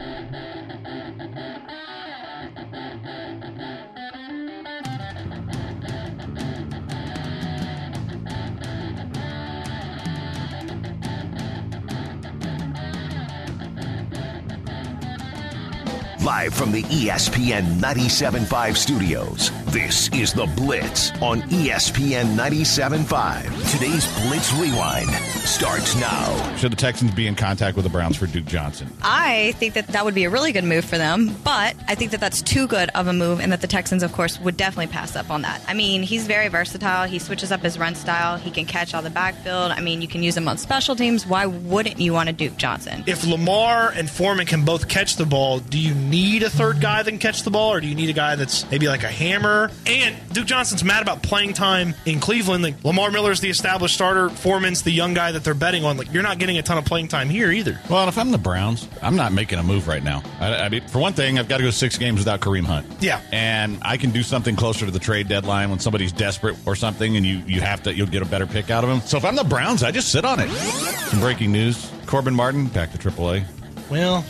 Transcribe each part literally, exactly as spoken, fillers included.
Live from the E S P N ninety-seven point five studios, this is The Blitz on E S P N ninety-seven point five. Today's Blitz Rewind starts now. Should the Texans be in contact with the Browns for Duke Johnson? I think that that would be a really good move for them, but I think that that's too good of a move, and that the Texans, of course, would definitely pass up on that. I mean, he's very versatile. He switches up his run style. He can catch all the backfield. I mean, you can use him on special teams. Why wouldn't you want a Duke Johnson? If Lamar and Foreman can both catch the ball, do you need a third guy that can catch the ball, or do you need a guy that's maybe like a hammer? And Duke Johnson's mad about playing time in Cleveland. Like, Lamar Miller's the established starter. Foreman's the young guy that they're betting on. Like, you're not getting a ton of playing time here either. Well, if I'm the Browns, I'm not making a move right now. I, I mean, for one thing, I've got to go six games without Kareem Hunt. Yeah. And I can do something closer to the trade deadline when somebody's desperate or something, and you, you have to, you'll get a better pick out of him. So if I'm the Browns, I just sit on it. Some breaking news. Corbin Martin back to triple A. Well...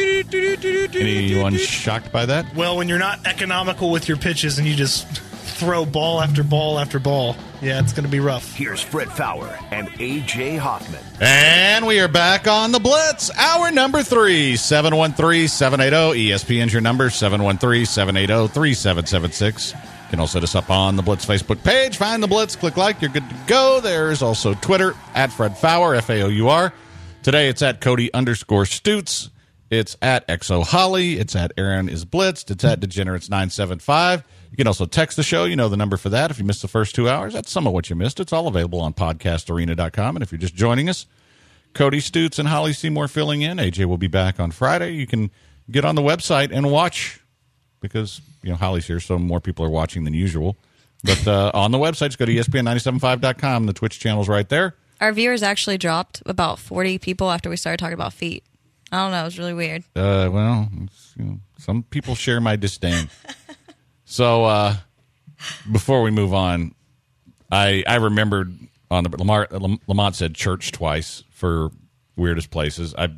Anyone shocked by that? Well, when you're not economical with your pitches and you just throw ball after ball after ball, yeah, it's going to be rough. Here's Fred Fowler and A J Hoffman. And we are back on the Blitz. Hour number three, seven one three, seven eight zero. E S P N's your number, seven one three, seven eight zero, three seven seven six. You can also hit us up on the Blitz Facebook page. Find the Blitz, click like, you're good to go. There's also Twitter, at Fred Fowler, F A O U R. Today it's at Cody underscore Stutz. It's at Exo Holly. It's at Aaron is Blitzed. It's at Degenerates nine seven five. You can also text the show. You know the number for that. If you missed the first two hours, that's some of what you missed. It's all available on podcast arena dot com. And if you're just joining us, Cody Stutz and Holly Seymour filling in. A J will be back on Friday. You can get on the website and watch because, you know, Holly's here, so more people are watching than usual. But uh, on the website, just go to E S P N nine seven five dot com. The Twitch channel's right there. Our viewers actually dropped about forty people after we started talking about feet. I don't know. It was really weird. Uh, well, it's, you know, some people share my disdain. So uh, before we move on, I I remembered on the Lamar Lamont said church twice for weirdest places. I've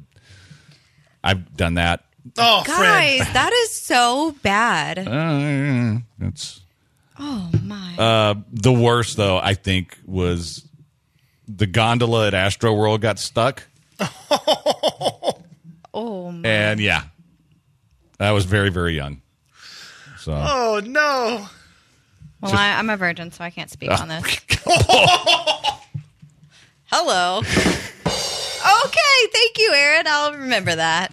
I've done that. Oh, guys, Fred. that is so bad. Uh, it's oh my. Uh, the worst though, I think, was the gondola at Astro World got stuck. Oh, my. And yeah, I was very, very young. So. Oh, no. Well, Just, I, I'm a virgin, so I can't speak uh, on this. Hello. Okay, thank you, Aaron. I'll remember that.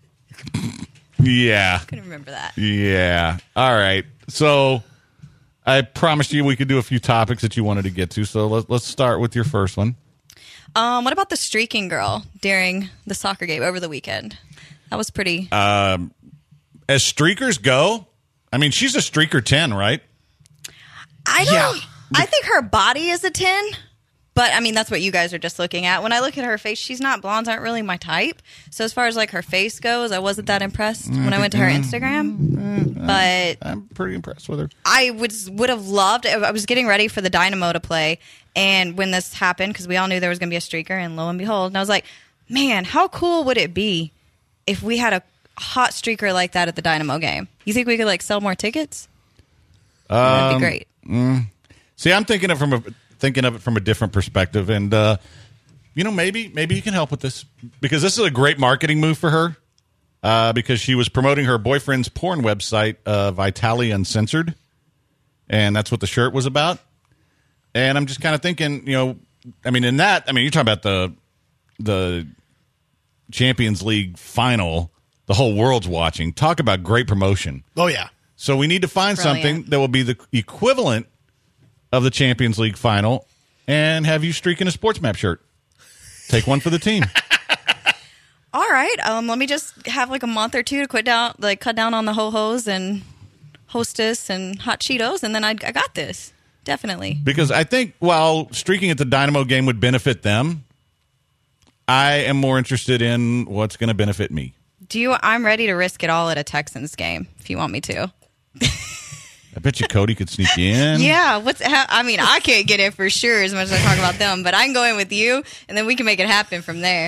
Yeah. I couldn't remember that. Yeah. All right. So I promised you we could do a few topics that you wanted to get to. So let's let's start with your first one. Um, what about the streaking girl during the soccer game over the weekend? That was pretty. Um, as streakers go, I mean, she's a streaker ten, right? I don't. Yeah. I think her body is a ten, but I mean that's what you guys are just looking at. When I look at her face, she's not blondes aren't really my type. So as far as like her face goes, I wasn't that impressed when I went to her Instagram. But I'm pretty impressed with her. I would would have loved. I was getting ready for the Dynamo to play. And when this happened, because we all knew there was going to be a streaker, and lo and behold, and I was like, man, how cool would it be if we had a hot streaker like that at the Dynamo game? You think we could like sell more tickets? Um, That'd be great. Mm, see, I'm thinking of from a thinking of it from a different perspective, and uh, you know, maybe maybe you can help with this because this is a great marketing move for her uh, because she was promoting her boyfriend's porn website, uh, Vitali Uncensored, and that's what the shirt was about. And I'm just kind of thinking, you know, I mean, in that, I mean, you're talking about the the Champions League final, the whole world's watching. Talk about great promotion. Oh, yeah. So we need to find Brilliant. something that will be the equivalent of the Champions League final and have you streak in a Sports Map shirt. Take one for the team. All right. Um, let me just have like a month or two to quit down, like cut down on the ho-hos and Hostess and Hot Cheetos, and then I, I got this. Definitely. Because I think while streaking at the Dynamo game would benefit them, I am more interested in what's going to benefit me. Do you? I'm ready to risk it all at a Texans game if you want me to. I bet you Cody could sneak you in. Yeah. What's? I mean, I can't get in for sure as much as I talk about them, but I can go in with you, and then we can make it happen from there.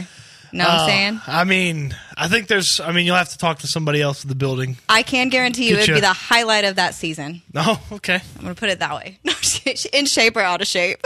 Know what Uh, I'm saying? I mean, I think there's. I mean, you'll have to talk to somebody else in the building. I can guarantee you Get it would ya. be the highlight of that season. Oh, okay. I'm going to put it that way. In shape or out of shape.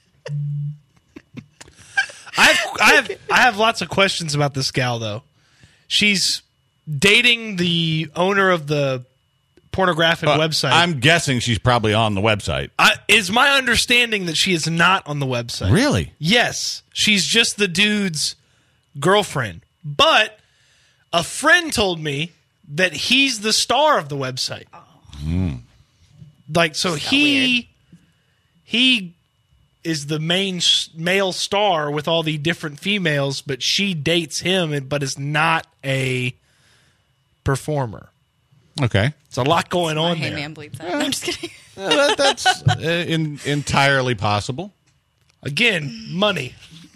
I have, I have, I have lots of questions about this gal though. She's dating the owner of the pornographic Uh, website. I'm guessing she's probably on the website. I, is my understanding that she is not on the website. Really? Yes. She's just the dude's girlfriend. But a friend told me that he's the star of the website. Mm. Like, so he he is the main s- male star with all the different females, but she dates him, and- but is not a performer. Okay. It's a lot going My on there. hangman bleeps that. No, I'm just kidding. Uh, that, that's uh, in, entirely possible. Again, money.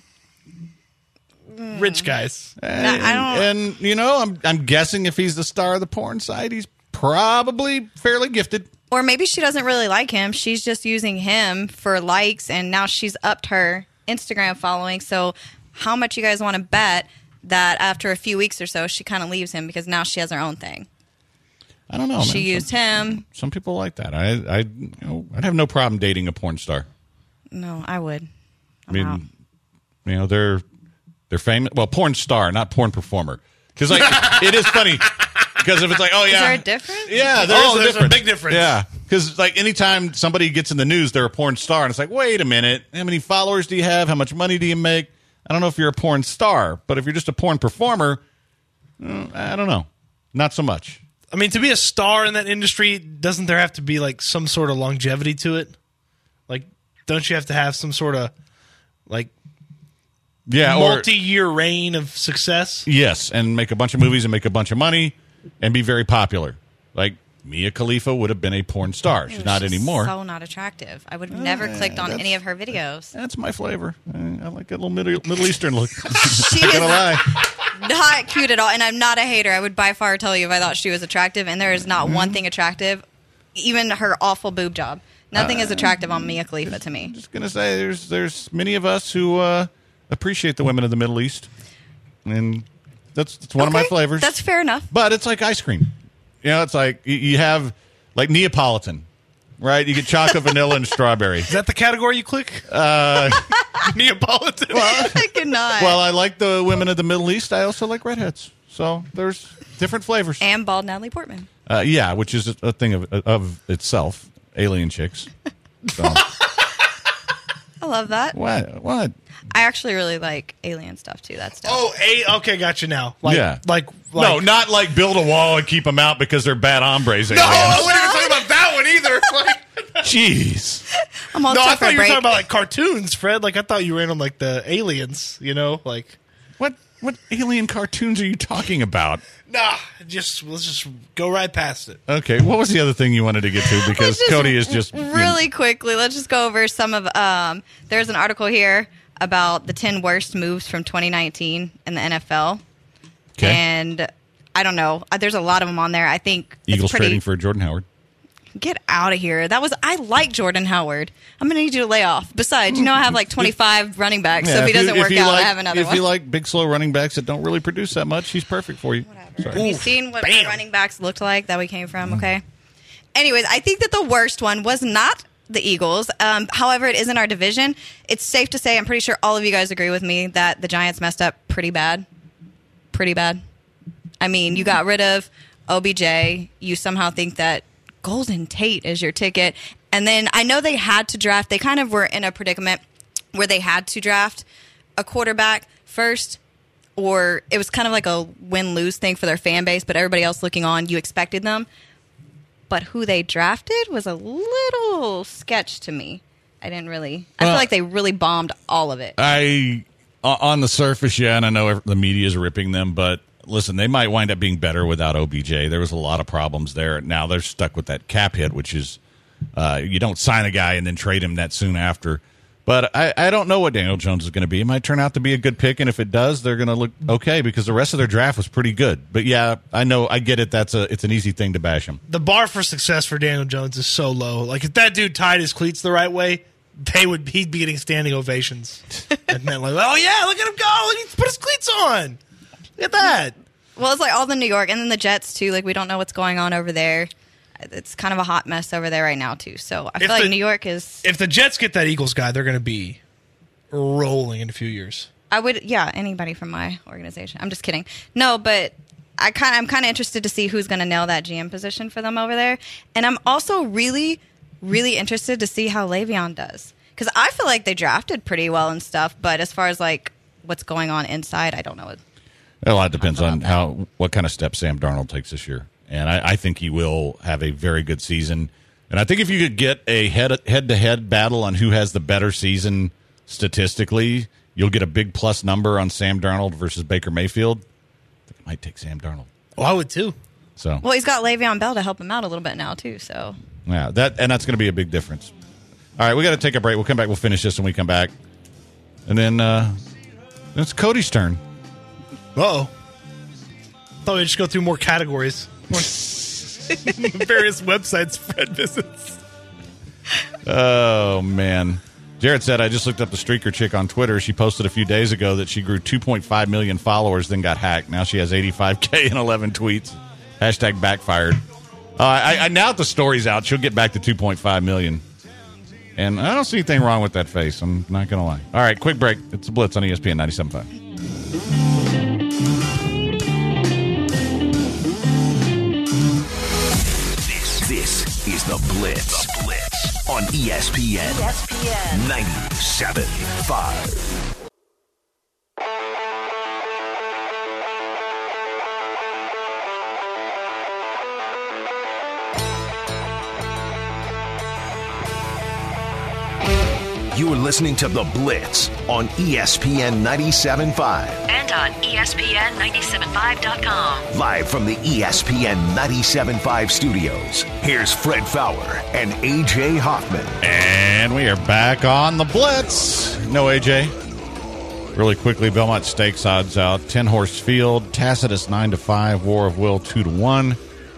Rich guys. And, I don't- and, you know, I'm I'm guessing if he's the star of the porn site, he's probably fairly gifted. Or maybe she doesn't really like him. She's just using him for likes, and now she's upped her Instagram following. So how much you guys want to bet that after a few weeks or so, she kind of leaves him because now she has her own thing? I don't know. she man. used some, him. Some people like that. I, I, you know, I'd have no problem dating a porn star. No, I would. I mean, you know, they're they're famous. Well, porn star, not porn performer. Because like it is funny. Because if it's like, oh yeah, Is there a difference? Yeah, there Oh, is a there's a difference. big difference. Yeah, because like anytime somebody gets in the news, they're a porn star, and it's like, wait a minute, how many followers do you have? How much money do you make? I don't know if you're a porn star, but if you're just a porn performer, mm, I don't know, not so much. I mean, to be a star in that industry, doesn't there have to be like some sort of longevity to it? Like, don't you have to have some sort of like Yeah, or multi-year reign of success? yes, and make a bunch of movies and make a bunch of money and be very popular. Like Mia Khalifa would have been a porn star. She's not She's anymore. So not attractive. I would have never clicked on that's- any of her videos. That's my flavor. I, I like that little Middle, Middle Eastern look. She Not is gonna lie. not cute at all, and I'm not a hater. I would by far tell you if I thought she was attractive, and there is not Mm-hmm. one thing attractive. Even her awful boob job. Nothing Uh, is attractive on Mia Khalifa to me. Just gonna say, there's there's many of us who uh, appreciate the women of the Middle East, and that's, that's one of my Okay, flavors. That's fair enough. But it's like ice cream. You know, it's like you- you have like Neapolitan, right? You get chocolate, vanilla, and strawberry. Is that the category you click? Uh, Neapolitan. I cannot. Well, I like the women of the Middle East. I also like redheads. So there's different flavors. and bald Natalie Portman. Uh, yeah, which is a, a thing of of itself. Alien chicks. So, I love that. what? What? I actually really like alien stuff too. That's dope. Oh, a, okay, gotcha now. Like, Yeah. like, no, like not like build a wall and keep them out because they're bad hombres. No, I aliens. wasn't even talking about that one either. Like, Jeez. I'm all no, I set for thought a you were break. talking about like cartoons, Fred. Like I thought you were in on like the aliens. You know, like What what alien cartoons are you talking about? nah. Just let's just go right past it. Okay, what was the other thing you wanted to get to? Because Let's just Cody is just you know, really quickly. Let's just go over some of. Um, there's an article here about the ten worst moves from twenty nineteen in the N F L, okay. and I don't know. uh, There's a lot of them on there. I think it's Eagles pretty, trading for Jordan Howard. Get out of here. That was I like Jordan Howard. I'm gonna need you to lay off. Besides, you know I have like twenty-five running backs, so if he you- doesn't work you out, like, I have another if one. you like big slow running backs that don't really produce that much, he's perfect for you. Have you seen what bam. my running backs looked like that we came from? Okay. Anyways, I think that the worst one was not the Eagles. Um, however, it is in our division. It's safe to say, I'm pretty sure all of you guys agree with me that the Giants messed up pretty bad. Pretty bad. I mean, you got rid of O B J. You somehow think that Golden Tate is your ticket. And then I know they had to draft. They kind of were in a predicament where they had to draft a quarterback first, or it was kind of like a win-lose thing for their fan base, but everybody else looking on, you expected them. But who they drafted was a little sketch to me. I didn't really... I Well- feel like they really bombed all of it. I o- on the surface, yeah, and I know ev- the media is ripping them, but listen, they might wind up being better without O B J. There was a lot of problems there. Now they're stuck with that cap hit, which is uh, you don't sign a guy and then trade him that soon after. But I, I don't know what Daniel Jones is going to be. It might turn out to be a good pick, and if it does, they're going to look okay because the rest of their draft was pretty good. But yeah, I know, I get it. That's a it's an easy thing to bash him. The bar for success for Daniel Jones is so low. Like if that dude tied his cleats the right way, they would he'd be getting standing ovations. And then like, oh yeah, look at him go! He put his cleats on. Look at that. Well, it's like all the New York and then the Jets too. Like we don't know what's going on over there. It's kind of a hot mess over there right now too. So I feel If like the- New York is. If the Jets get that Eagles guy, they're going to be rolling in a few years. I would, yeah, anybody from my organization. I'm just kidding. No, but I kind, I'm kind of interested to see who's going to nail that G M position for them over there. And I'm also really, really interested to see how Le'Veon does because I feel like they drafted pretty well and stuff. But as far as like what's going on inside, I don't know. A lot depends on how what kind of steps Sam Darnold takes this year, and I, I think he will have a very good season. And I think if you could get a head head to head battle on who has the better season statistically, you'll get a big plus number on Sam Darnold versus Baker Mayfield. I think it might take Sam Darnold. Oh, I would too. So Well, he's got Le'Veon Bell to help him out a little bit now too. So yeah, that and that's going to be a big difference. All right, we got to take a break. We'll come back. We'll finish this when we come back, and then uh, it's Cody's turn. Uh-oh. Thought we'd just go through more categories. More various websites Fred visits. Oh, man. Jared said, I just looked up the streaker chick on Twitter. She posted a few days ago that she grew two point five million followers, then got hacked. Now she has eighty-five K and eleven tweets. Hashtag backfired. Uh, I, I, now that the story's out, she'll get back to two point five million. And I don't see anything wrong with that face. I'm not going to lie. All right, quick break. It's the Blitz on E S P N ninety-seven point five. This is the Blitz, the Blitz on E S P N, E S P N ninety-seven point five. You are listening to The Blitz on E S P N ninety-seven point five. And on E S P N ninety-seven point five dot com. Live from the E S P N ninety-seven point five studios, here's Fred Fowler and A J Hoffman. And we are back on The Blitz. No A J. Really quickly, Belmont Stakes odds out. ten-horse field, Tacitus nine to five, War of Will two to one.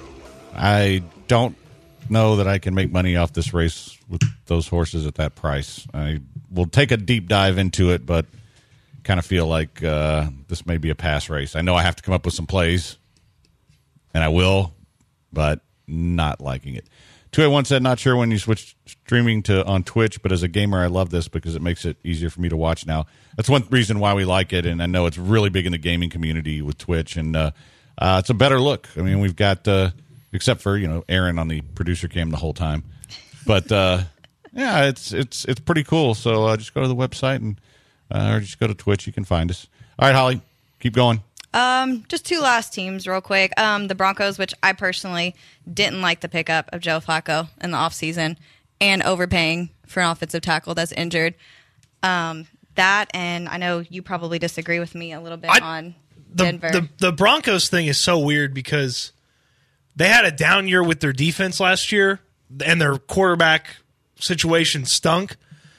I don't know that I can make money off this race with those horses at that price. I will take a deep dive into it, but kind of feel like uh, this may be a pass race. I know I have to come up with some plays, and I will, but not liking it. two eighty-one said, not sure when you switch streaming to on Twitch, but as a gamer, I love this because it makes it easier for me to watch now. That's one reason why we like it, and I know it's really big in the gaming community with Twitch, and uh, uh, it's a better look. I mean, we've got, uh, except for, you know, Aaron on the producer cam the whole time. But, uh, yeah, it's it's it's pretty cool. So uh, just go to the website and uh, or just go to Twitch. You can find us. All right, Holly, keep going. Um, just two last teams real quick. Um, the Broncos, which I personally didn't like the pickup of Joe Flacco in the offseason and overpaying for an offensive tackle that's injured. Um, that, and I know you probably disagree with me a little bit I, on the, Denver. The, the Broncos thing is so weird because they had a down year with their defense last year, and their quarterback situation stunk,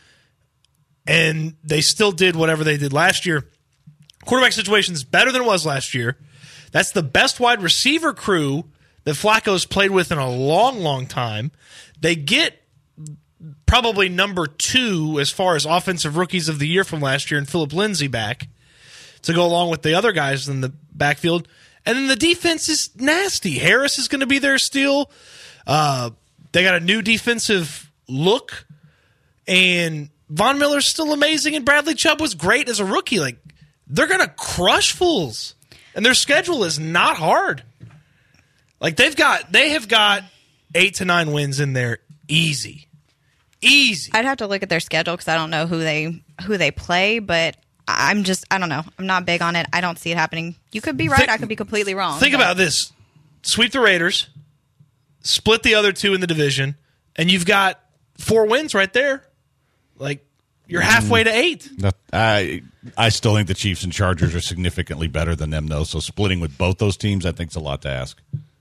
and they still did whatever they did last year. Quarterback situation is better than it was last year. That's the best wide receiver crew that Flacco's played with in a long, long time. They get probably number two as far as offensive rookies of the year from last year and Phillip Lindsay back to go along with the other guys in the backfield. And then the defense is nasty. Harris is going to be there still. Uh, they got a new defensive look. And Von Miller's still amazing, and Bradley Chubb was great as a rookie. Like, they're going to crush fools. And their schedule is not hard. Like, they've got, they have got eight to nine wins in there easy. Easy. I'd have to look at their schedule because I don't know who they who they play, but I'm just, I don't know. I'm not big on it. I don't see it happening. You could be right. Think, I could be completely wrong. Think but. about this. Sweep the Raiders, split the other two in the division, and you've got four wins right there. Like, you're halfway to eight. I I still think the Chiefs and Chargers are significantly better than them, though. So splitting with both those teams, I think, is a lot to ask.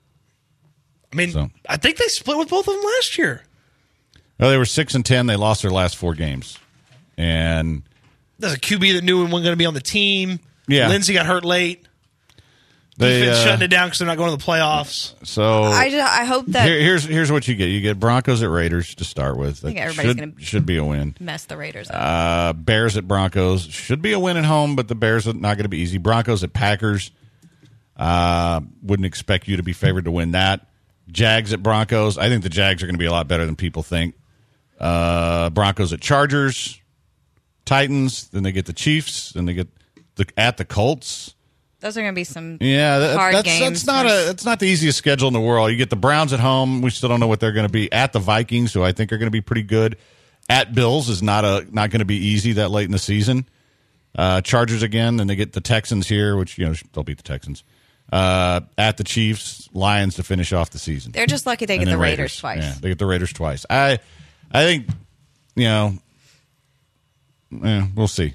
I mean, So. I think they split with both of them last year. Well, they were six and ten. They lost their last four games, and There's a Q B that knew he wasn't going to be on the team. Yeah. Lindsey got hurt late. They, Defense uh, shutting it down because they're not going to the playoffs. So I, just, I hope that here, here's here's what you get. You get Broncos at Raiders to start with. That think everybody's should, gonna- should be a win. mess the Raiders up. Uh, Bears at Broncos should be a win at home, but the Bears are not going to be easy. Broncos at Packers. Uh, wouldn't expect you to be favored to win that. Jags at Broncos. I think the Jags are going to be a lot better than people think. Uh, Broncos at Chargers. Titans. Then they get the Chiefs. Then they get the at the Colts. Those are going to be some Yeah, that, hard that's games. that's not a that's not the easiest schedule in the world. You get the Browns at home. We still don't know what they're going to be. At the Vikings, who I think are going to be pretty good. At Bills is not a not going to be easy that late in the season. Uh, Chargers again, then they get the Texans here, which you know they'll beat the Texans. Uh, at the Chiefs, Lions to finish off the season. They're just lucky they And get then the Raiders, twice. Yeah, they get the Raiders twice. I I think you know, eh, we'll see.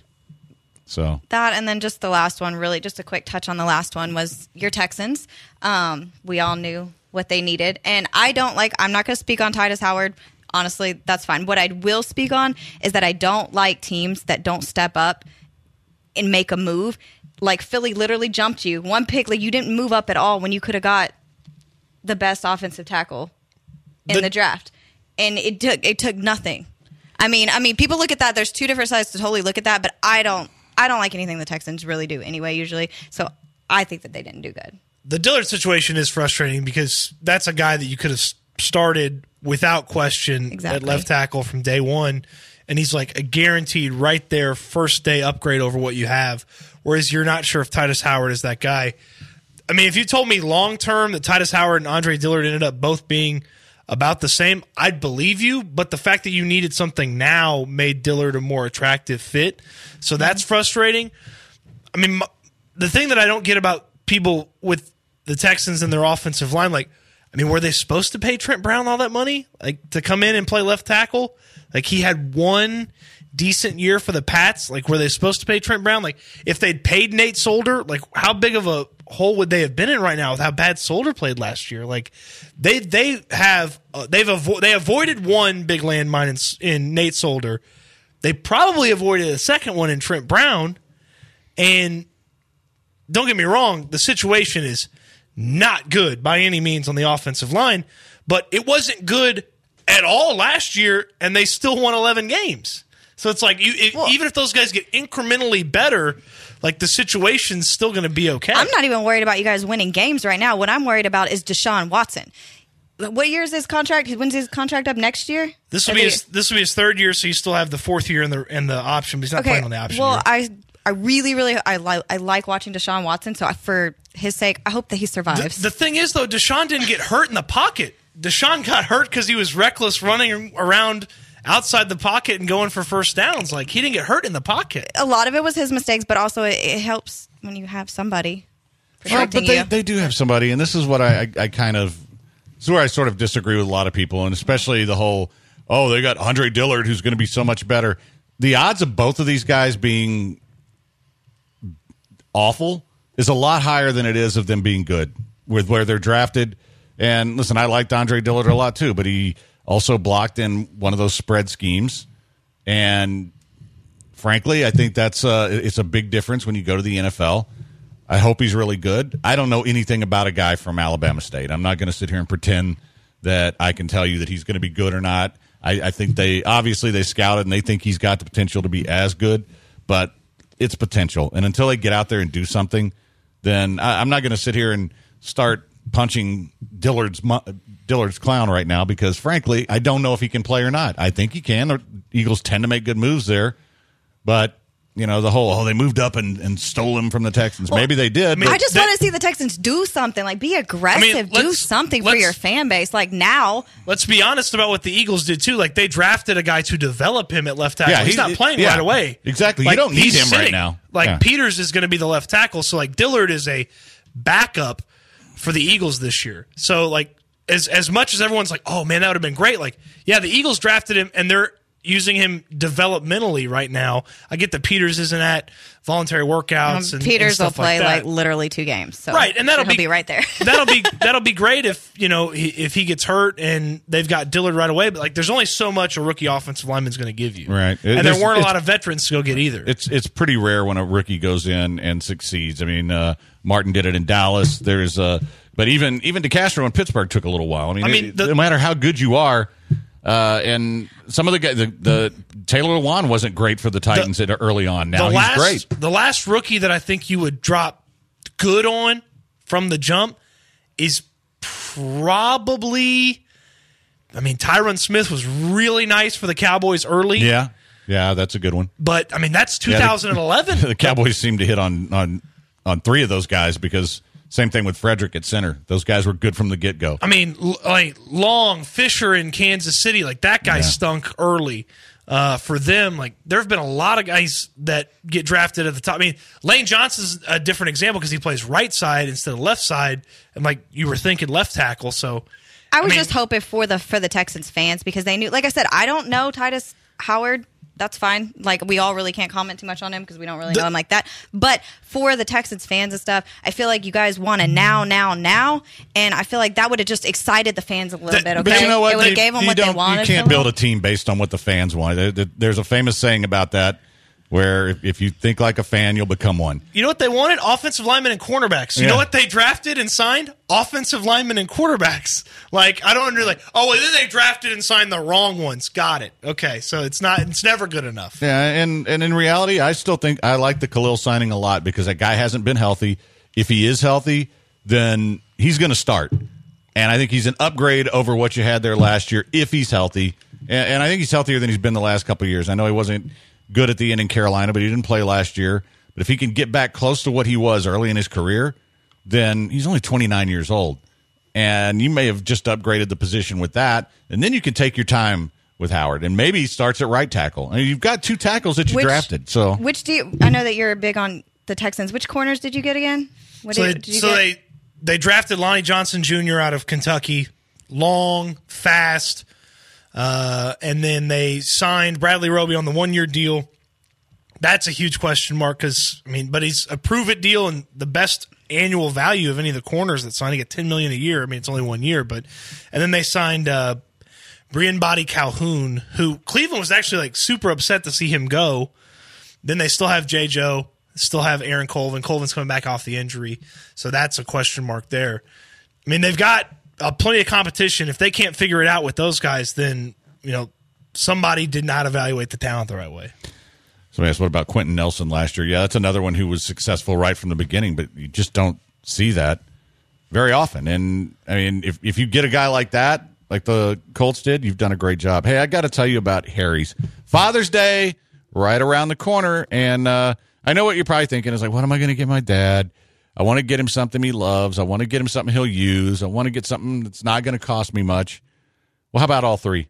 So That and then just the last one, really just a quick touch on the last one was your Texans. Um, we all knew what they needed. And I don't like, I'm not going to speak on Titus Howard. Honestly, that's fine. What I will speak on is that I don't like teams that don't step up and make a move. Like Philly literally jumped you. One pick, like you didn't move up at all when you could have got the best offensive tackle in The- the draft. And it took it took nothing. I mean, I mean, people look at that. There's two different sides to totally look at that, but I don't I don't like anything the Texans really do anyway, usually. So I think that they didn't do good. The Dillard situation is frustrating because that's a guy that you could have started without question Exactly. at left tackle from day one. And he's like a guaranteed right there first day upgrade over what you have. Whereas you're not sure if Titus Howard is that guy. I mean, if you told me long term that Titus Howard and Andre Dillard ended up both being about the same, I'd believe you. But the fact that you needed something now made Dillard a more attractive fit. So that's frustrating. I mean, m- the thing that I don't get about people with the Texans and their offensive line, like, I mean, were they supposed to pay Trent Brown all that money, like to come in and play left tackle? Like he had one decent year for the Pats. Like, were they supposed to pay Trent Brown? Like, if they'd paid Nate Solder, like, how big of a hole would they have been in right now with how bad Solder played last year? Like, they they have uh, they've avo- they avoided one big landmine in, in Nate Solder. They probably avoided a second one in Trent Brown. And don't get me wrong, the situation is not good by any means on the offensive line, but it wasn't good at all last year, and they still won eleven games. So it's like you, it, Well- even if those guys get incrementally better, like the situation's still going to be okay. I'm not even worried about you guys winning games right now. What I'm worried about is Deshaun Watson. What year is his contract? When's his contract up next year? This will I be think his, this will be his third year, so you still have the fourth year in the in the option. But he's not playing on the option. Well, year. I I really really I like I like watching Deshaun Watson. So I, for his sake, I hope that he The, survives. the thing is, though, Deshaun didn't get hurt in the pocket. Deshaun got hurt because he was reckless running around outside the pocket and going for first downs. Like, he didn't get hurt in the pocket. a lot of it was his mistakes, but also it, it helps when you have somebody Well, protecting but they, you. they do have somebody, and this is what I, I, I kind of this is where I sort of disagree with a lot of people, and especially the whole, oh, they got Andre Dillard who's going to be so much better. The odds of both of these guys being awful is a lot higher than it is of them being good with where they're drafted. And listen, I liked Andre Dillard a lot too, but he also blocked in one of those spread schemes. And frankly, I think that's uh, it's a big difference when you go to the N F L. I hope he's really good. I don't know anything about a guy from Alabama State. I'm not going to sit here and pretend that I can tell you that he's going to be good or not. I, I think they obviously they scouted and they think he's got the potential to be as good, but it's potential. And until they get out there and do something, then I, I'm not going to sit here and start punching Dillard's mu- Dillard's clown right now because, frankly, I don't know if he can play or not. I think he can. The Eagles tend to make good moves there, but you know the whole oh they moved up and, and stole him from the Texans. Maybe they did. mean, but I just That- want to see the Texans do something, like be aggressive, do let's- something for let's- your fan base. Like now, Let's be honest about what the Eagles did, too. Like, they drafted a guy to develop him at left tackle. Yeah, he's he- not playing yeah, right away. exactly. You Like, don't need he's him right sitting. now. Like, Yeah. Peters is going to be the left tackle, so, like, Dillard is a backup for the Eagles this year. So, like, as as much as everyone's like, oh, man, that would have been great. Like, yeah, the Eagles drafted him, and they're using him developmentally right now. I get that Peters isn't at voluntary workouts. Um, and, Peters and stuff will play like, like literally two games, so right, and that'll he'll be, be right there. that'll be that'll be great if you know he, if he gets hurt and they've got Dillard right away. But like, there's only so much a rookie offensive lineman's going to give you, Right. And It- there it's- weren't a it's- lot of veterans to go get either. It's it's pretty rare when a rookie goes in and succeeds. I mean, uh, Martin did it in Dallas. There's uh, but even even DeCastro in Pittsburgh took a little while. I mean, I mean, it- the- no matter how good you are, uh, and some of the guys, the, the Taylor Lewan wasn't great for the Titans at early on. Now the he's last, great. The last rookie that I think you would drop good on from the jump is probably. I mean, Tyron Smith was really nice for the Cowboys early. Yeah, yeah, that's a good one. But I mean, that's two Yeah, the- thousand eleven. The Cowboys seem to hit on on on three of those guys because same thing with Frederick at center. Those guys were good from the get go. I mean, l- like Long, Fisher in Kansas City, like that guy Yeah. stunk early. Uh, for them, like there have been a lot of guys that get drafted at the top. I mean, Lane Johnson's a different example because he plays right side instead of left side, and like you were thinking left tackle. So I was I mean- just hoping for the for the Texans fans because they knew, like I said, I don't know Titus Howard. That's fine. Like, we all really can't comment too much on him because we don't really The- know him like that. But for the Texans fans and stuff, I feel like you guys want a now, now, now, and I feel like that would have just excited the fans a little That- bit. Okay, But you know what? It would You- have gave them you what they don't- wanted. You can't from build a them. team based on what the fans want. There- there- There's a famous saying about that where if- if you think like a fan, you'll become one. you know what they wanted? Offensive linemen and cornerbacks. You Yeah. know what they drafted and signed? Offensive linemen and quarterbacks. Like, I don't under like, oh, and then they drafted and signed the wrong ones. Got it. Okay, so it's not, it's never good enough. Yeah, and, and in reality, I still think I like the Khalil signing a lot because that guy hasn't been healthy. If he is healthy, then he's going to start. And I think he's an upgrade over what you had there last year if he's healthy. And, and I think he's healthier than he's been the last couple of years. I know he wasn't good at the end in Carolina, but he didn't play last year. But if he can get back close to what he was early in his career, then he's only twenty-nine years old. And you may have just upgraded the position with that. And then you can take your time with Howard. And maybe he starts at right tackle. I mean, you've got two tackles that you Which- drafted. So Which do you, I know that you're big on the Texans. Which corners did you get again? What So, did, they, did you so get? they they drafted Lonnie Johnson Junior out of Kentucky, long, fast, uh, and then they signed Bradley Roby on the one year deal. That's a huge question mark because I mean, but he's a prove it deal and the best annual value of any of the corners that signed. He got ten million a year. I mean, it's only one year, but and then they signed uh, Brian Body Calhoun, who Cleveland was actually like super upset to see him go. Then they still have J. Joe. Still have Aaron Colvin. Colvin's coming back off the injury, so that's a question mark there. I mean, they've got uh, plenty of competition. If they can't figure it out with those guys, then you know somebody did not evaluate the talent the right way. somebody asked, what about Quentin Nelson last year? Yeah, that's another one who was successful right from the beginning, but you just don't see that very often. And, I mean, if, if you get a guy like that, like the Colts did, you've done a great job. Hey, I got to tell you about Harry's. Father's Day right around the corner, and uh, I know what you're probably thinking is like, what am I going to get my dad? I want to get him something he loves. I want to get him something he'll use. I want to get something that's not going to cost me much. Well, how about all three?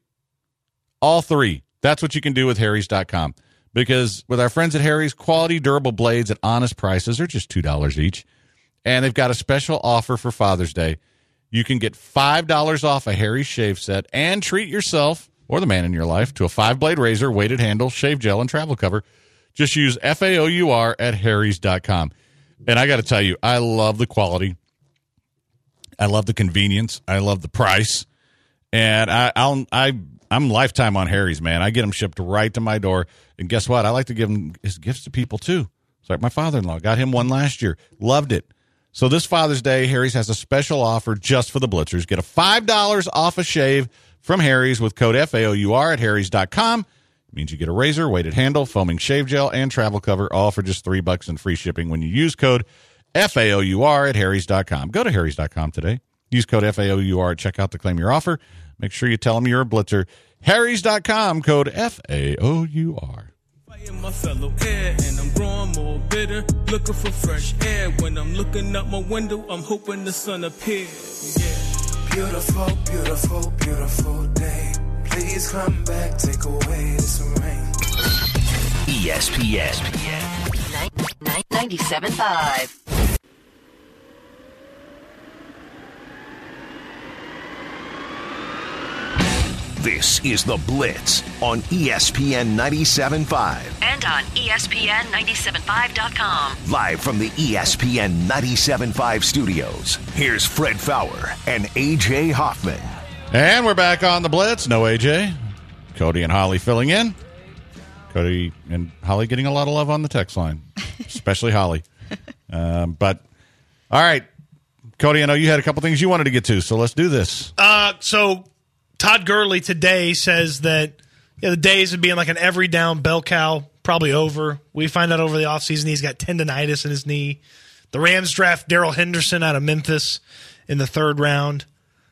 All three. That's what you can do with Harry's dot com. Because with our friends at Harry's, quality, durable blades at honest prices are just two dollars each. And they've got a special offer for Father's Day. You can get five dollars off a Harry's shave set and treat yourself or the man in your life to a five-blade razor, weighted handle, shave gel, and travel cover. Just use F A O U R at Harry's dot com. And I got to tell you, I love the quality. I love the convenience. I love the price. And I, I'll, I, I'm lifetime on Harry's, man. I get them shipped right to my door. And guess what? I like to give them his gifts to people, too. It's like my father-in-law. Got him one last year. Loved it. So this Father's Day, Harry's has a special offer just for the Blitzers. Get a five dollars off a shave from Harry's with code F A O U R at Harry's dot com. It means you get a razor, weighted handle, foaming shave gel, and travel cover, all for just three bucks and free shipping when you use code F A O U R at Harry's dot com. Go to Harry's dot com today. Use code F A O U R at checkout to claim your offer. Make sure you tell them you're a Blitzer. Harry's dot com, code F A O U R. In my fellow air, and I'm growing more bitter, looking for fresh air. When I'm looking out my window, I'm hoping the sun appears. Yeah. Beautiful, beautiful, beautiful day. Please come back, take away this rain. E S P N. ninety-seven point five. This is The Blitz on E S P N ninety-seven point five. And on E S P N ninety-seven five dot com. Live from the E S P N ninety-seven point five studios, here's Fred Fowler and A J Hoffman. And we're back on The Blitz. No A J. Cody and Holly filling in. Cody and Holly getting a lot of love on the text line, especially Holly. Um, but, all right, Cody, I know you had a couple things you wanted to get to, so let's do this. Uh, so Todd Gurley today says that yeah, the days of being like an every down bell cow probably over. We find out over the offseason he's got tendonitis in his knee. The Rams draft Darrell Henderson out of Memphis in the third round.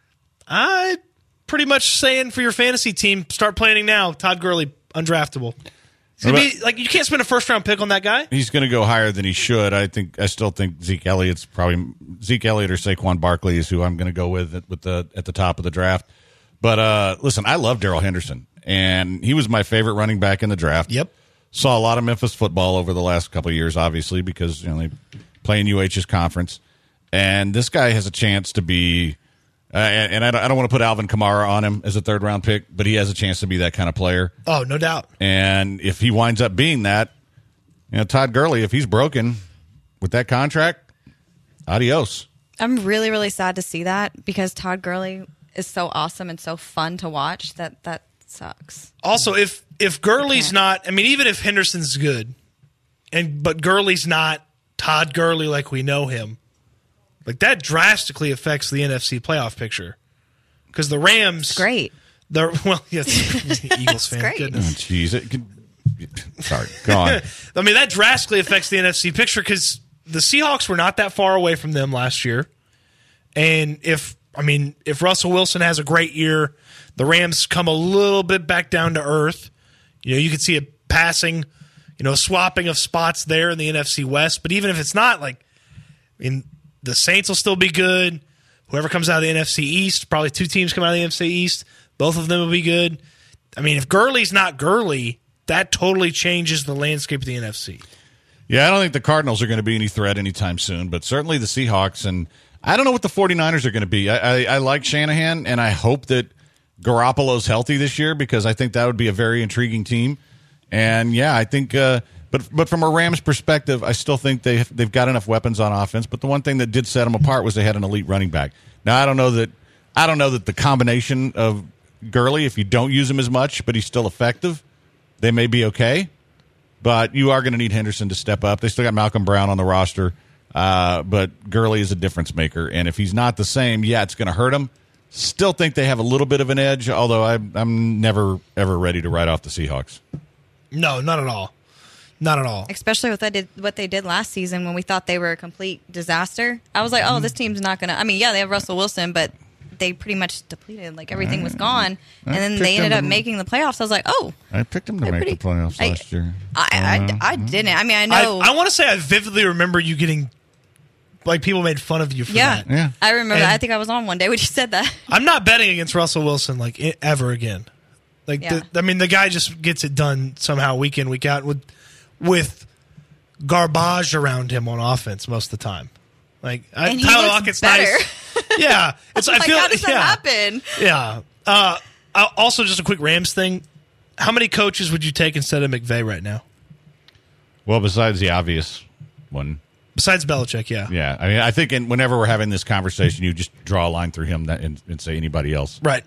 I pretty much saying for your fantasy team, start planning now. Todd Gurley, undraftable. It's gonna be, like, you can't spend a first round pick on that guy. He's going to go higher than he should. I think. I still think Zeke Elliott's probably Zeke Elliott or Saquon Barkley is who I'm going to go with at, with the at the top of the draft. But uh, listen, I love Darrell Henderson, and he was my favorite running back in the draft. Yep. Saw a lot of Memphis football over the last couple of years, obviously, because you know they play in U H's conference, and this guy has a chance to be. Uh, and, and I don't, I don't want to put Alvin Kamara on him as a third round pick, but he has a chance to be that kind of player. Oh, no doubt. And if he winds up being that, you know, Todd Gurley, if he's broken with that contract, adios. I'm really, really sad to see that because Todd Gurley is so awesome and so fun to watch that that sucks. Also, if if Gurley's not, I mean, even if Henderson's good, and but Gurley's not Todd Gurley like we know him, like that drastically affects the N F C playoff picture because the Rams, it's great. The well, yes, Eagles fan. Great. Goodness, oh, jeez, it could, sorry, go on. I mean, that drastically affects the N F C picture because the Seahawks were not that far away from them last year, and if I mean, if Russell Wilson has a great year, the Rams come a little bit back down to earth. You know, you could see a passing, you know, swapping of spots there in the N F C West. But even if it's not, like, I mean, the Saints will still be good. Whoever comes out of the N F C East, probably two teams come out of the N F C East. Both of them will be good. I mean, if Gurley's not Gurley, that totally changes the landscape of the N F C. Yeah, I don't think the Cardinals are going to be any threat anytime soon, but certainly the Seahawks. And I don't know what the 49ers are going to be. I, I, I like Shanahan, and I hope that Garoppolo's healthy this year because I think that would be a very intriguing team. And, yeah, I think uh, – But but from a Rams perspective, I still think they they've got enough weapons on offense. But the one thing that did set them apart was they had an elite running back. Now I don't know that I don't know that the combination of Gurley, if you don't use him as much, but he's still effective, they may be okay. But you are going to need Henderson to step up. They still got Malcolm Brown on the roster, uh, but Gurley is a difference maker. And if he's not the same, yeah, it's going to hurt him. Still think they have a little bit of an edge, although I, I'm never ever ready to write off the Seahawks. No, not at all. Not at all. Especially with what they did, what they did last season when we thought they were a complete disaster. I was like, oh, this team's not going to – I mean, yeah, they have Russell Wilson, but they pretty much depleted. Like, everything was gone. And then they ended up to, making the playoffs. I was like, oh. I picked them to make pretty, the playoffs I, last year. I, I, I, I didn't. I mean, I know. I, I want to say I vividly remember you getting – like, people made fun of you for yeah. that. Yeah, I remember that. I think I was on one day when you said that. I'm not betting against Russell Wilson, like, ever again. Like, yeah. the, I mean, the guy just gets it done somehow week in, week out with with – garbage around him on offense most of the time. Like I, and Tyler he Lockett's better. Nice. Yeah, it's. I like, feel. How does that yeah, happen? Yeah. Uh, also, just a quick Rams thing. How many coaches would you take instead of McVay right now? Well, besides the obvious one, besides Belichick, yeah, yeah. I mean, I think in, whenever we're having this conversation, you just draw a line through him that, and, and say anybody else. Right.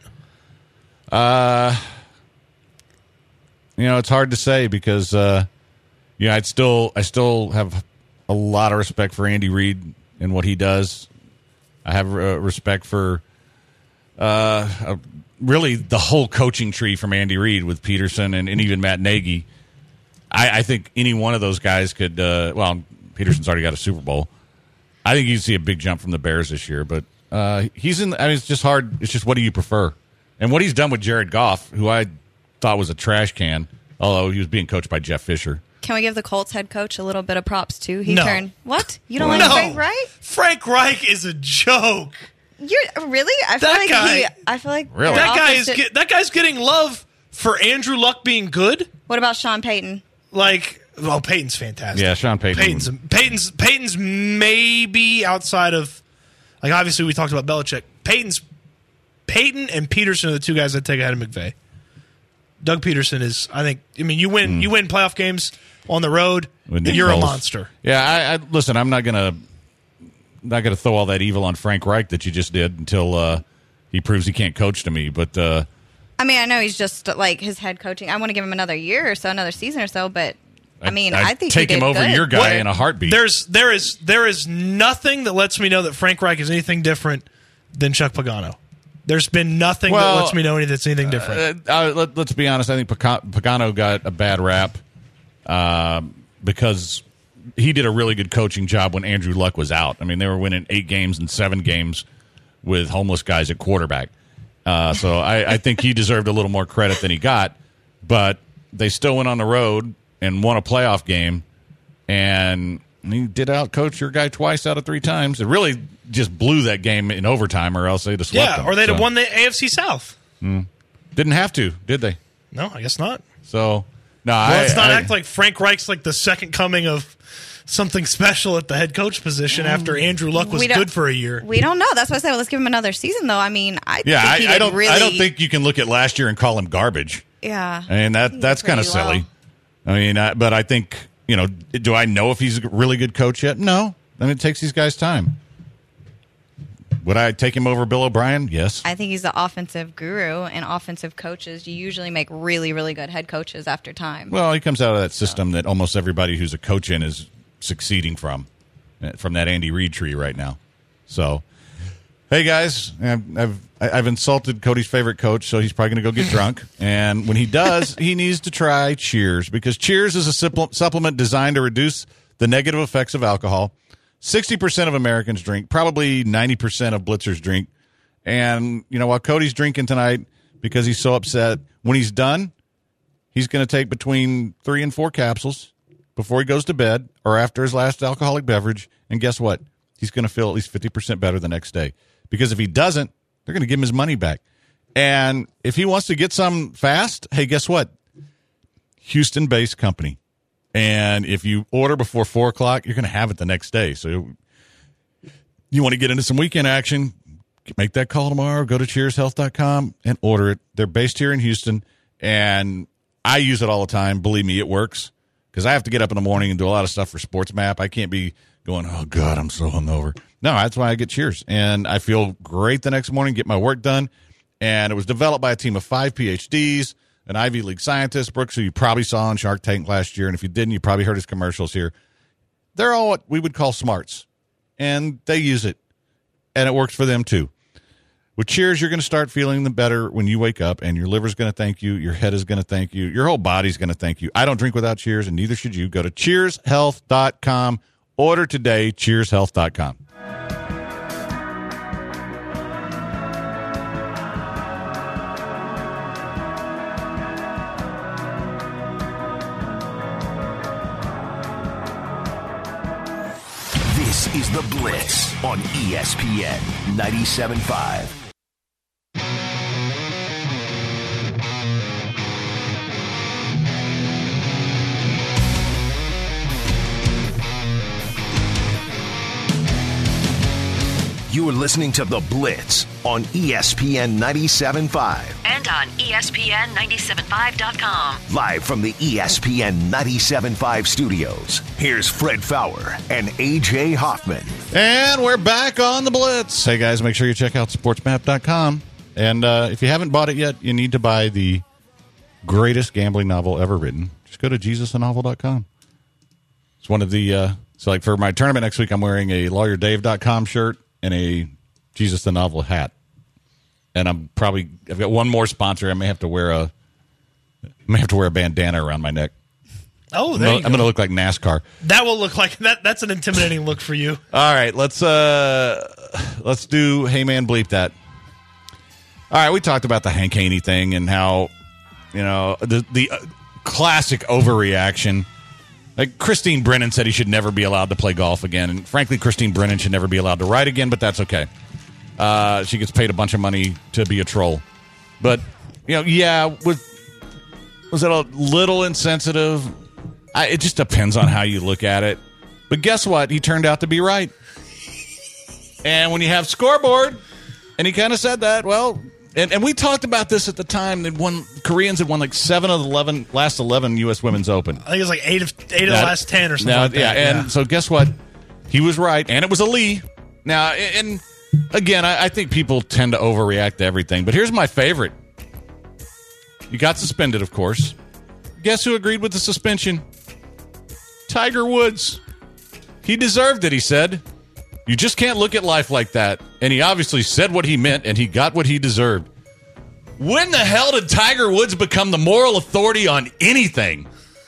Uh, you know, it's hard to say because. Uh, Yeah, I'd still, I still have a lot of respect for Andy Reid and what he does. I have uh, respect for uh, uh, really the whole coaching tree from Andy Reid with Peterson and, and even Matt Nagy. I, I think any one of those guys could. Uh, well, Peterson's already got a Super Bowl. I think you'd see a big jump from the Bears this year, but uh, he's in. I mean, it's just hard. It's just what do you prefer? And what he's done with Jared Goff, who I thought was a trash can, although he was being coached by Jeff Fisher. Can we give the Colts head coach a little bit of props too? He no. turned what? You don't no. like Frank Reich? Frank Reich is a joke. You're really? I feel that like guy, he. I feel like really that guy is did, get, that guy's getting love for Andrew Luck being good. What about Sean Payton? Like, well, Peyton's fantastic. Yeah, Sean Payton. Peyton's Peyton's Peyton's maybe outside of, like, obviously we talked about Belichick. Peyton's Peyton and Peterson are the two guys I'd take ahead of McVay. Doug Peterson is, I think, I mean, you win mm. you win playoff games on the road, you're Foles. a monster. Yeah, I, I listen, I'm not going to not going to throw all that evil on Frank Reich that you just did until uh, he proves he can't coach to me, but uh, I mean, I know he's just like his head coaching. I want to give him another year or so, another season or so, but I mean, I'd, I think take he did him over good. your guy What? in a heartbeat. There's there is there is nothing that lets me know that Frank Reich is anything different than Chuck Pagano. There's been nothing well, that lets me know any that's anything different. Uh, uh, let, let's be honest. I think Pagano got a bad rap uh, because he did a really good coaching job when Andrew Luck was out. I mean, they were winning eight games and seven games with homeless guys at quarterback. Uh, so I, I think he deserved a little more credit than he got. But they still went on the road and won a playoff game, and he did out-coach your guy twice out of three times. It really just blew that game in overtime, or else they'd have swept Yeah, them. or they'd have So, won the A F C South. mm, didn't have to, did they? No, I guess not. So, no, Well, I, let's not I, act like Frank Reich's like the second coming of something special at the head coach position after Andrew Luck was We don't- good for a year. We don't know. That's why I said, well, let's give him another season, though. I mean, I Yeah, think he I, did I don't. really. I don't think you can look at last year and call him garbage. Yeah, I mean that He did that's kind of pretty silly. well. I mean, I, but I think you know. Do I know if he's a really good coach yet? No. I mean, it takes these guys time. Would I take him over Bill O'Brien? Yes. I think he's the offensive guru, and offensive coaches, you usually make really, really good head coaches after time. Well, he comes out of that system that almost everybody who's a coach in is succeeding from, from that Andy Reid tree right now. So, hey guys, I've I've, I've insulted Cody's favorite coach, so he's probably going to go get drunk. And when he does, he needs to try Cheers, because Cheers is a supple- supplement designed to reduce the negative effects of alcohol. sixty percent of Americans drink. Probably ninety percent of Blitzers drink. And, you know, while Cody's drinking tonight because he's so upset, when he's done, he's going to take between three and four capsules before he goes to bed or after his last alcoholic beverage. And guess what? He's going to feel at least fifty percent better the next day. Because if he doesn't, they're going to give him his money back. And if he wants to get some fast, hey, guess what? Houston-based company. And if you order before four o'clock, you're going to have it the next day. So you want to get into some weekend action, make that call tomorrow, go to cheers health dot com and order it. They're based here in Houston, and I use it all the time. Believe me, it works, because I have to get up in the morning and do a lot of stuff for SportsMap. I can't be going, oh, God, I'm so hungover. No, that's why I get Cheers. And I feel great the next morning, get my work done. And it was developed by a team of five P H Ds, an Ivy League scientist, Brooks, who you probably saw on Shark Tank last year. And if you didn't, you probably heard his commercials here. They're all what we would call smarts, and they use it, and it works for them too. With Cheers, you're going to start feeling the better when you wake up, and your liver's going to thank you, your head is going to thank you, your whole body's going to thank you. I don't drink without Cheers, and neither should you. Go to cheers health dot com. Order today, cheers health dot com. This is The Blitz on E S P N ninety-seven point five. You are listening to The Blitz on E S P N ninety-seven point five. And on E S P N ninety-seven point five dot com. Live from the E S P N ninety-seven point five studios, here's Fred Fowler and A J Hoffman. And we're back on The Blitz. Hey, guys, make sure you check out sports map dot com. And uh, if you haven't bought it yet, you need to buy the greatest gambling novel ever written. Just go to jesus the novel dot com. It's one of the, uh, so like for my tournament next week, I'm wearing a lawyer dave dot com shirt and a Jesus the Novel hat. And I'm probably, I've got one more sponsor. I may have to wear a, I may have to wear a bandana around my neck. Oh, I'm there gonna, you I'm go. going to look like NASCAR. That will look like that. That's an intimidating look for you. All right, let's uh, let's do Hey Man Bleep That. All right, we talked about the Hank Haney thing and how, you know, the the uh, classic overreaction. Like Christine Brennan said he should never be allowed to play golf again, and frankly, Christine Brennan should never be allowed to ride again. But that's okay. Uh, she gets paid a bunch of money to be a troll. But you know, yeah, was was it a little insensitive? I, it just depends on how you look at it. But guess what? He turned out to be right. And when you have scoreboard, and he kind of said that, well, And and we talked about this at the time. That won Koreans had won like seven of the eleven last eleven U S Women's Open. I think it was like eight of eight of the last ten or something. Now, like that. yeah, and yeah. so guess what? He was right, and it was a Lee. Now, and again, I, I think people tend to overreact to everything. But here's my favorite. You got suspended, of course. Guess who agreed with the suspension? Tiger Woods. He deserved it, he said. You just can't look at life like that. And he obviously said what he meant, and he got what he deserved. When the hell did Tiger Woods become the moral authority on anything?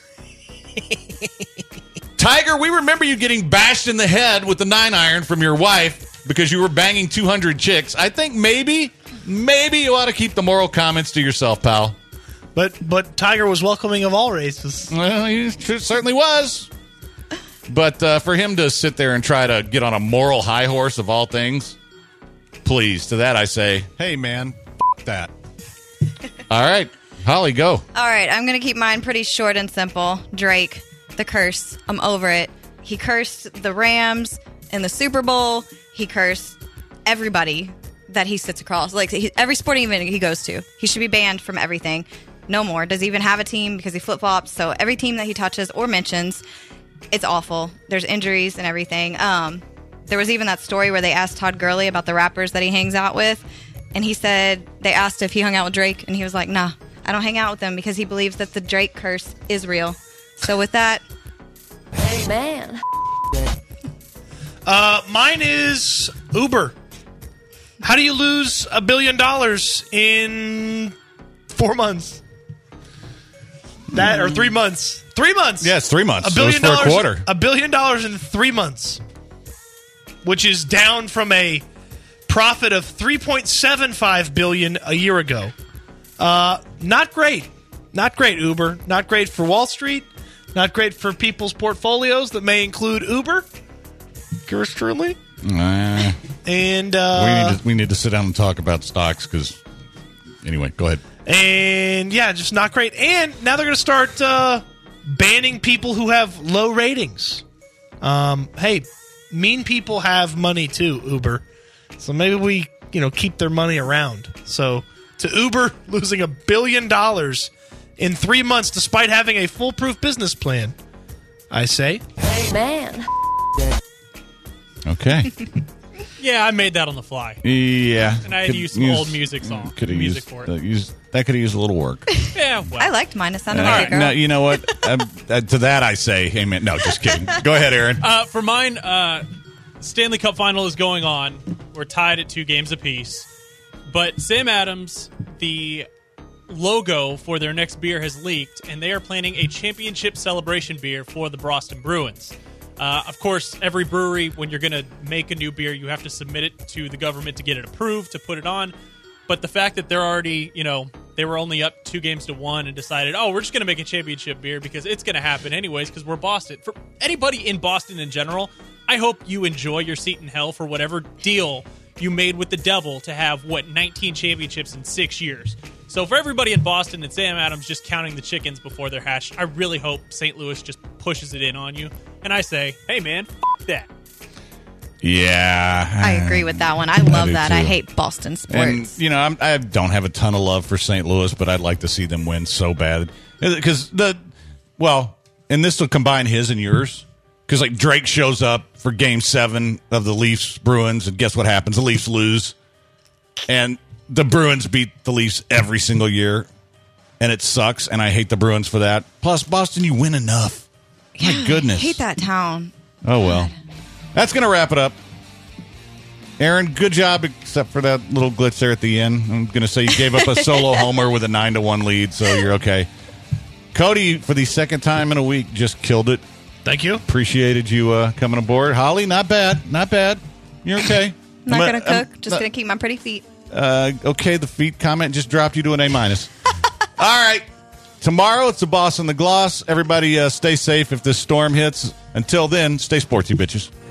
Tiger, we remember you getting bashed in the head with the nine iron from your wife because you were banging two hundred chicks. I think maybe, maybe you ought to keep the moral comments to yourself, pal. But but Tiger was welcoming of all races. Well, he certainly was. But uh, for him to sit there and try to get on a moral high horse of all things, please, to that I say, hey, man, f- that. All right. Holly, go. All right, I'm going to keep mine pretty short and simple. Drake, the curse. I'm over it. He cursed the Rams in the Super Bowl. He cursed everybody that he sits across. Like, he, every sporting event he goes to. He should be banned from everything. No more. Does he even have a team because he flip-flops? So every team that he touches or mentions, it's awful. There's injuries and everything. Um, there was even that story where they asked Todd Gurley about the rappers that he hangs out with. And he said, they asked if he hung out with Drake. And he was like, nah, I don't hang out with him because he believes that the Drake curse is real. So with that. Hey, man. Uh, mine is Uber. How do you lose a billion dollars in four months? That or three months? Three months. Yeah, it's three months. A billion so it's for dollars. a quarter. A billion dollars in three months, which is down from a profit of three point seven five billion a year ago. Uh, not great. Not great, Uber. Not great for Wall Street. Not great for people's portfolios that may include Uber. Yours truly. Uh, and uh, we, need to, we need to sit down and talk about stocks because, anyway, go ahead. And, yeah, just not great. And now they're going to start uh, banning people who have low ratings. Um, hey, mean people have money too, Uber. So maybe we, you know, keep their money around. So to Uber losing a billion dollars in three months despite having a foolproof business plan, I say, Hey, man. Okay. Yeah, I made that on the fly. Yeah. And I had Could to use some use- old music song. Could have music used, for it. uh, used that. Could have used a little work. Yeah, well. I liked mine. It sounded Uh, like a girl. no, you know what? um, uh, to that I say, amen. No, just kidding. Go ahead, Aaron. Uh, for mine, uh, Stanley Cup final is going on. We're tied at two games apiece. But Sam Adams, the logo for their next beer has leaked, and they are planning a championship celebration beer for the Boston Bruins. Uh, of course, every brewery, when you're going to make a new beer, you have to submit it to the government to get it approved, to put it on. But the fact that they're already, you know, they were only up two games to one and decided, oh, we're just going to make a championship beer because it's going to happen anyways because we're Boston. For anybody in Boston in general, I hope you enjoy your seat in hell for whatever deal you made with the devil to have, what, nineteen championships in six years. So for everybody in Boston and Sam Adams just counting the chickens before they're hatched, I really hope Saint Louis just pushes it in on you. And I say, hey, man, f*** that. Yeah. I agree with that one. I love do that. too. I hate Boston sports. And, you know, I'm, I don't have a ton of love for Saint Louis, but I'd like to see them win so bad. Because the, well, and this will combine his and yours. Because, like, Drake shows up for game seven of the Leafs Bruins, and guess what happens? The Leafs lose. And the Bruins beat the Leafs every single year, and it sucks, and I hate the Bruins for that. Plus, Boston, you win enough. My Yeah, goodness. I hate that town. Oh, well. That's going to wrap it up. Aaron, good job, except for that little glitch there at the end. I'm going to say you gave up a solo homer with a nine to one lead, so you're okay. Cody, for the second time in a week, just killed it. thank you. Appreciated you uh, coming aboard. Holly, not bad. Not bad. You're okay. Not I'm going to a- cook. I'm Just not- going to keep my pretty feet. Uh, okay, the feet comment just dropped you to an A minus. All right. Tomorrow, it's the Boss and the Gloss. Everybody uh, stay safe if this storm hits. Until then, stay sportsy, bitches.